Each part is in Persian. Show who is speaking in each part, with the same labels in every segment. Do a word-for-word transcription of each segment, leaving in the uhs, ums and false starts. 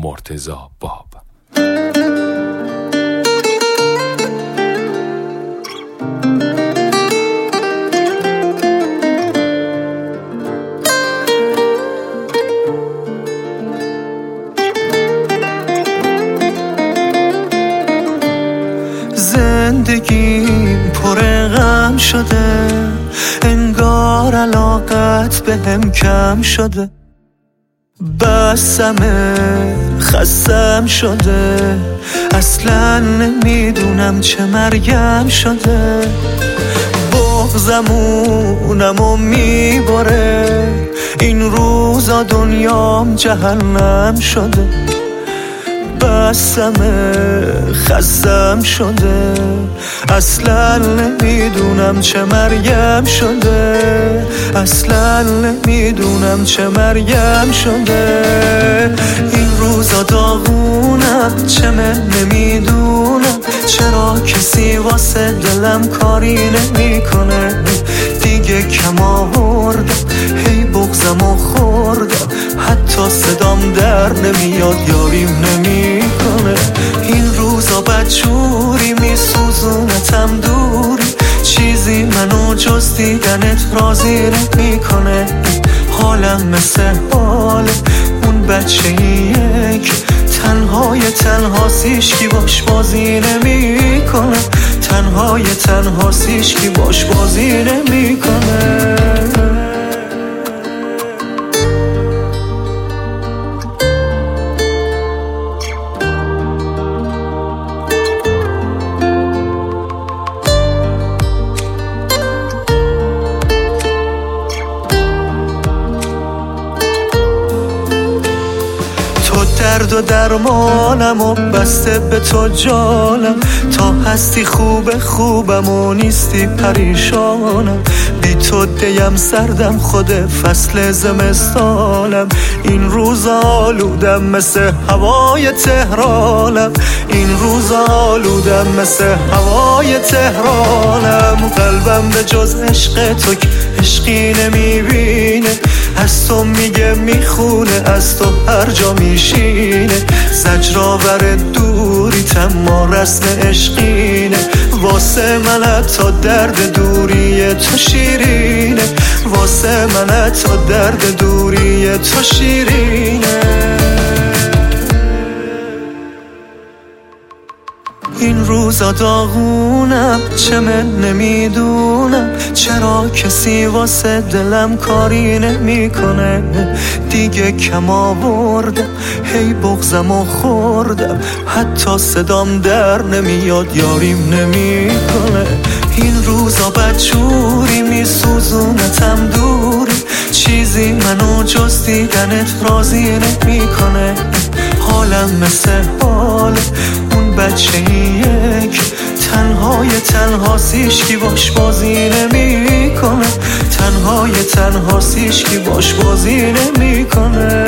Speaker 1: مرتضی باب.
Speaker 2: زندگیم پر غم شده، انگار علاقت بهم کم شده. بسمه خستم شده، اصلا نمیدونم چه مرگم شده. بغضمونمو میبره، این روزا دنیام جهنم شده. بسمه خستم شده، اصلا نمیدونم چه مرگم شده. اصلا نمیدونم چه مرگم شده. این روزا داغونم، چه من نمیدونم چرا کسی واسه دلم کاری نمیکنه. دیگه کم آوردم، هی بغضمو خوردم، حتی صدام در نمیاد، یاریم نمیکنه. این روزا بدجوری میسوزونتم دوری، چیزی منو جز دیدنت راضی نمیکنه. حالم مثل حال اون بچه‌ایه که تنهای تنها هیچکی باش بازی نمیکنه. تنهای تنها هیچکی باش بازی نمیکنه. درد و درمانم و بسته به تو جانم، تا هستی خوب خوبم و نیستی پریشانم. بی تو دیم سردم، خود فصل زمستانم. این روزا آلودم مثل هوای تهرانم. این روزا آلودم مثل هوای تهرانم. قلبم به جز عشق تو که عشقی نمیبینه، از تو میگه میخونه، از تو هر جا میشینه. زجرآور دوری تما رسم عشقینه، واسه من تا درد دوری تو شیرینه. واسه من تا درد دوری تو شیرینه. این روزا داغونم، چه من نمیدونم چرا کسی واسه دلم کاری نمیکنه. دیگه کم آوردم، هی بغضمو خوردم، حتی صدام در نمیاد، یاریم نمیکنه. این روزا بدجوری میسوزونتم دوری، چیزی منو جز دیدنت راضی نمیکنه. حالم مثل حال اون بچه‌ایه که تنهای تنها هیچکی باش بازی نمیکنه. تنهای تنها هیچکی باش بازی نمیکنه.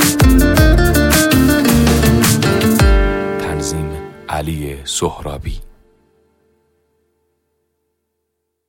Speaker 1: علی سهرابی.